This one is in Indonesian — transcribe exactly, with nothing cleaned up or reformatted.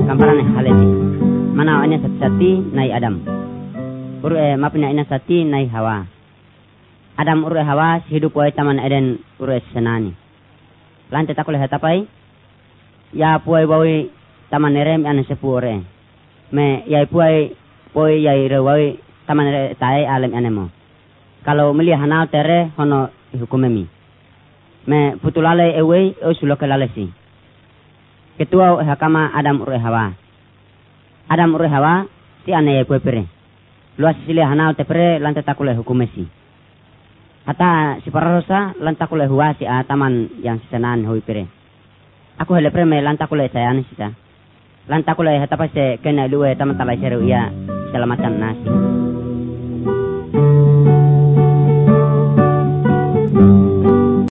kamparan halesi. Mana anya sati nai Adam. Uru e mapina ina sati nai Hawa. Adam uru e Hawa hidup wai taman Eden uru e senani. Lante takule hatapai. Ya puai bawi taman nerem ane sepure. Me yai puai poi yai rewai taman ere tae alam anemo. Kalau meli hanal tere hono hukumemi. Me putulale ewe o sulokelalesi. Ketua hakama Adam uru e Hawa. Adam uru e Hawa si ane pue pere. Luas sile hanal tepere lante takule hukumesi. Hata si pararosa lantakule huwa si a taman yang senan hui pere. Aku hele preme lantakule sayani sita. Lantakule hatapa se kena luwe taman talai seru ya selamatan nasi.